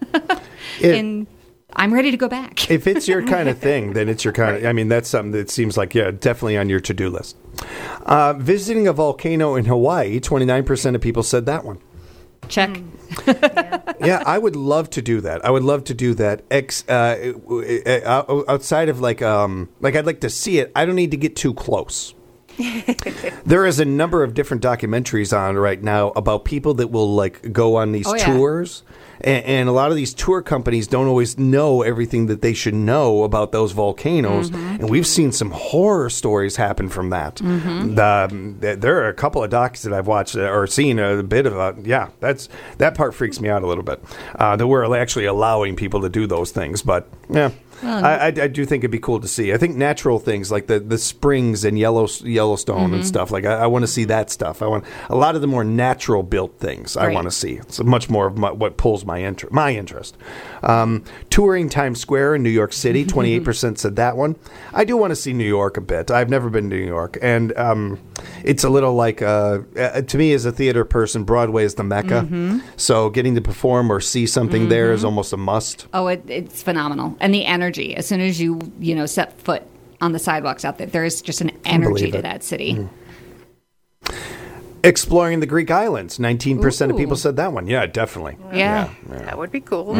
It- and I'm ready to go back. if it's your kind of thing, then it's your kind of. I mean, that's something that seems like yeah, definitely on your to-do list. Uh, visiting a volcano in Hawaii, twenty-nine percent of people said that one. Check. Yeah, I would love to do that. I would love to do that. Ex, uh, uh, outside of like, um, like I'd like to see it. I don't need to get too close. There is a number of different documentaries on right now about people that will like go on these Oh, yeah. tours. And, and a lot of these tour companies don't always know everything that they should know about those volcanoes. Mm-hmm. And we've seen some horror stories happen from that. Mm-hmm. The, there are a couple of docs that I've watched or seen a bit of. A, yeah, that's that part freaks me out a little bit. Uh, that we're actually allowing people to do those things, but yeah. I, I, I do think it'd be cool to see. I think natural things like the, the springs and Yellow, Yellowstone Mm-hmm. and stuff. Like I, I want to see that stuff. I want a lot of the more natural built things. I Right. want to see. It's much more of my, what pulls my interest. My interest. Um, touring Times Square in New York City. Twenty-eight percent said that one. I do want to see New York a bit. I've never been to New York, and um, it's a little like uh, uh, to me as a theater person, Broadway is the mecca. Mm-hmm. So getting to perform or see something there is almost a must. Oh, it, it's phenomenal. And the energy, as soon as you, you know, set foot on the sidewalks out there, there's just an energy believe to it. that city. Exploring the Greek islands. nineteen percent of Ooh. people said that one. Yeah, definitely. Yeah. That would be cool.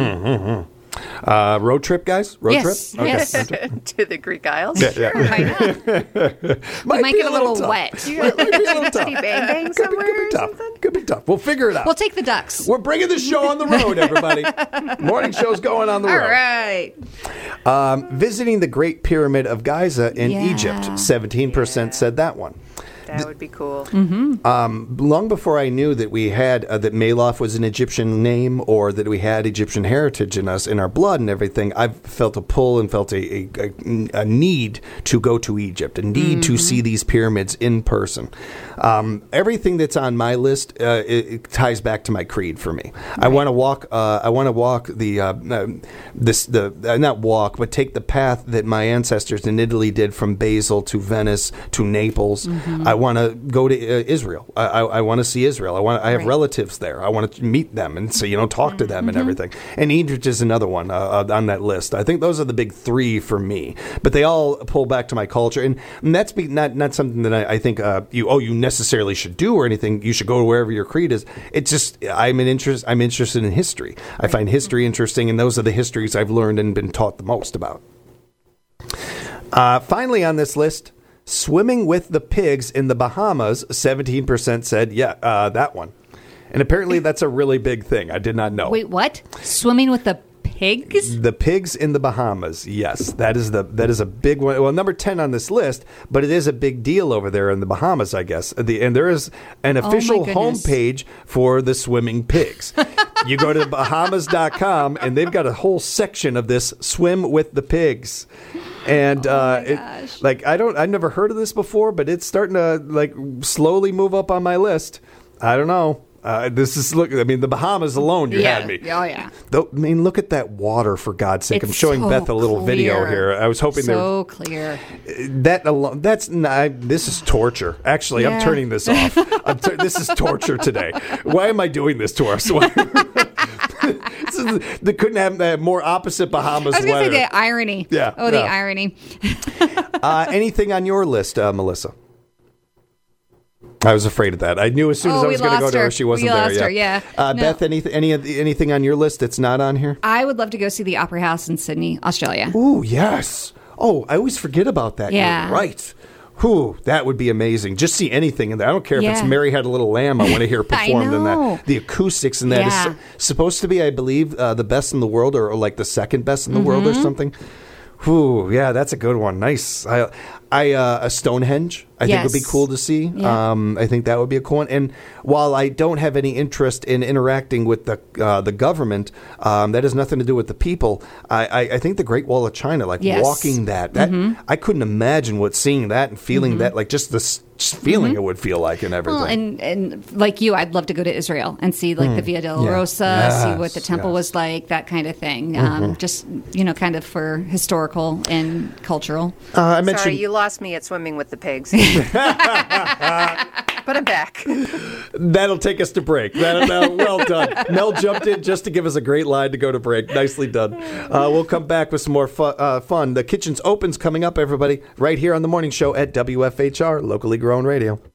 Uh, road trip, guys? Road Yes, trip? yes. To the Greek Isles. Yeah, yeah. Why not? Might You might be get a little tough. wet. You got Might be a little like tough. City Bang Bang Could be, somewhere could be or tough. something? Could be tough. We'll figure it out. We'll take the ducks. We're bringing the show on the road, everybody. Morning show's going on the All road. right. Um, visiting the Great Pyramid of Giza in Yeah. Egypt. seventeen percent said that one. That would be cool. Mm-hmm. Um, long before I knew that we had uh, that Malof was an Egyptian name or that we had Egyptian heritage in us, in our blood and everything, I've felt a pull and felt a, a, a need to go to Egypt, a need mm-hmm. to see these pyramids in person. Um, everything that's on my list uh, it, it ties back to my creed for me. Right. I want to walk. Uh, I want to walk the uh, uh, this the uh, not walk, but take the path that my ancestors in Italy did from Basel to Venice to Naples. Mm-hmm. I want to go to uh, Israel. I, I, I want to see Israel. I want. I have right. relatives there. I want to meet them and so you know talk to them mm-hmm. and everything. And Egypt is another one uh, on that list. I think those are the big three for me. But they all pull back to my culture, and, and that's be, not not something that I, I think uh, you oh you necessarily should do or anything. You should go to wherever your creed is. It's just I'm an interest. I'm interested in history. I find history interesting, and those are the histories I've learned and been taught the most about. Uh, finally, on this list. Swimming with the pigs in the Bahamas, seventeen percent said, yeah, uh, that one. And apparently that's a really big thing. I did not know. Wait, what? Swimming with the pigs? The pigs in the Bahamas, yes. That is the that is a big one. Well, number ten on this list, but it is a big deal over there in the Bahamas, I guess. The, and there is an official oh homepage for the swimming pigs. You go to Bahamas dot com, and they've got a whole section of this swim with the pigs. And oh uh, it, like I don't, I've never heard of this before, but it's starting to like slowly move up on my list. I don't know. Uh, this is look. I mean, the Bahamas alone, you yeah. had me. Oh yeah. Though, I mean, look at that water for God's sake! It's I'm showing so Beth a little clear. video here. I was hoping so there. clear. That alone. That's not, this is torture. Actually, yeah. I'm turning this off. I'm tur- this is torture today. Why am I doing this to us? This is, they couldn't have that more opposite Bahamas I was going to weather. say the irony. Yeah. Oh, the yeah. irony. uh, anything on your list, uh, Melissa? I was afraid of that. I knew as soon as oh, I was going to go to her, her. she wasn't we there. Lost Yeah. Her, yeah. Uh, no. Beth, any, any anything on your list that's not on here? I would love to go see the Opera House in Sydney, Australia. Ooh, yes. Oh, I always forget about that. Yeah. You're right. Whew, that would be amazing. Just see anything in there. I don't care if yeah. it's Mary Had a Little Lamb. I want to hear performed in that. The acoustics in that yeah. is supposed to be, I believe, uh, the best in the world, or, or like the second best in the mm-hmm. world, or something. Whew, yeah, that's a good one. Nice. I, I uh, a Stonehenge. I yes. think would be cool to see. Yeah. Um, I think that would be a cool one. And while I don't have any interest in interacting with the uh, the government, um, that has nothing to do with the people. I, I, I think the Great Wall of China, like yes. walking that, that mm-hmm. I couldn't imagine what seeing that and feeling mm-hmm. that, like just this just feeling mm-hmm. it would feel like and everything. Well, and, and like you, I'd love to go to Israel and see like mm. the Via Dolorosa, yeah. yes. see what the temple yes. was like, that kind of thing. Mm-hmm. Um, just, you know, kind of for historical and cultural. Uh, I mentioned. Sorry, you lost me at swimming with the pigs. But I'm back. That'll take us to break. That, that, well done. Mel jumped in just to give us a great line to go to break. Nicely done. Uh, we'll come back with some more fu- uh, fun. The Kitchen's Open's coming up, everybody, right here on the morning show at W F H R, locally grown radio.